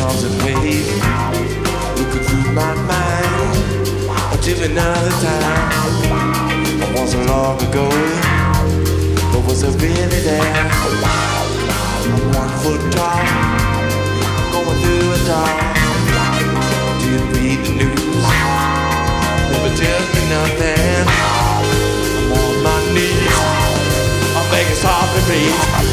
comes in waves. Looking through my mind until another time. It wasn't long ago, but was it really there? I'm 1 foot tall, going through it all. Didn't read the news, never tells me nothing. I'm on my knees, I'm begging softly, please.